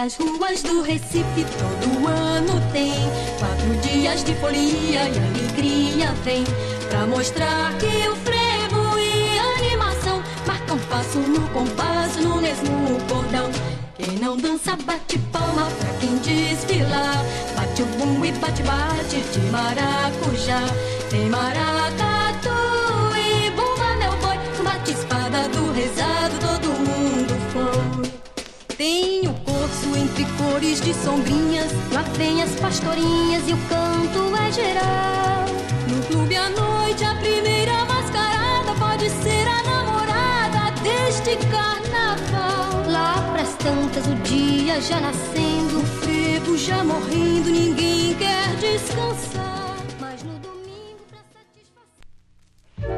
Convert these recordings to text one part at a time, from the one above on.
Nas ruas do Recife todo ano tem 4 dias de folia e alegria vem pra mostrar que o frevo e a animação marcam passo no compasso, no mesmo cordão. Quem não dança bate palma pra quem desfilar, bate o bumbo e bate-bate de maracujá. Tem maracatu e bumba meu boi, bate espada do rezado, todo mundo foi. Tem o curso entre cores de sombrinhas, lá vem as pastorinhas e o canto é geral. No clube à noite a primeira mascarada pode ser a namorada deste carnaval. Lá pras tantas o dia já nascendo, o frevo já morrendo, ninguém quer descansar. Mas no domingo pra satisfazer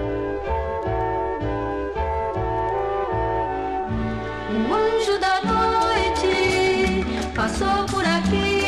o anjo da noite passou por aqui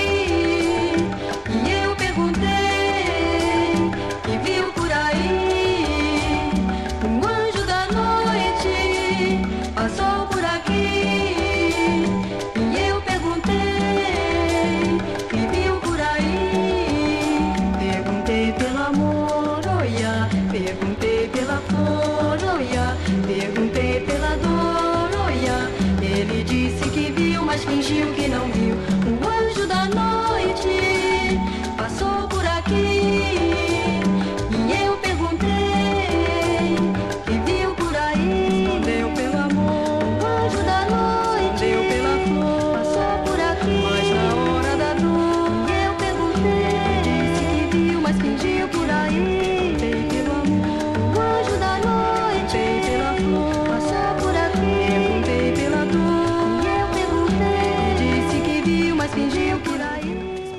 e eu perguntei e viu por aí. O anjo da noite passou por aqui e eu perguntei e viu por aí. Perguntei pelo amor, olha, perguntei pela flor, olha, perguntei pela dor, olha. Ele disse que viu, mas fingiu que não viu. O anjo da noite passou por aqui e eu perguntei e viu por aí. Respondeu pelo amor, o anjo da noite respondeu pela flor, passou por aqui, mas na hora da dor e eu perguntei, disse que viu, mas fingiu por aí. Perguntei pelo amor, o anjo da noite perguntei pela flor, passou por aqui. Perguntei pela dor e eu perguntei, disse que viu, mas fingiu por aí.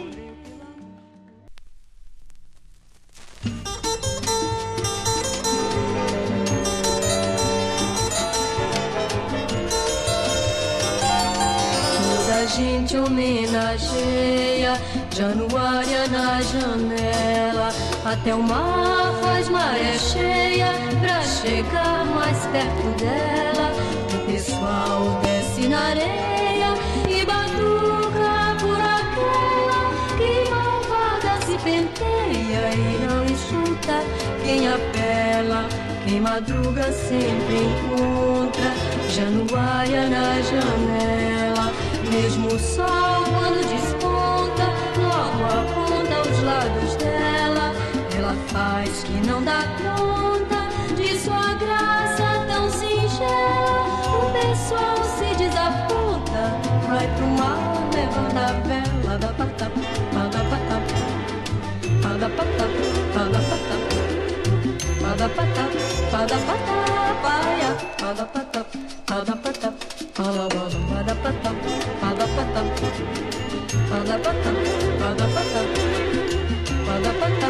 Toda gente homenageia Januária na janela, até o mar faz maré cheia pra chegar mais perto dela. O pessoal desce na areia e batuca por aquela que malvada se penteia e não escuta quem apela. Quem madruga sempre encontra Januária na janela. Mesmo o sol quando desponta, logo aponta os lados dela. Ela faz que não dá conta de sua graça tão singela. O pessoal se desaponta, vai pro mar levando a vela. Da patap, pada patap, pada patap, pada patap, pada patap, pada patap, paia, pada patap, pada patap, pada patap, pada patap, pada patap, pada patap, pada patap.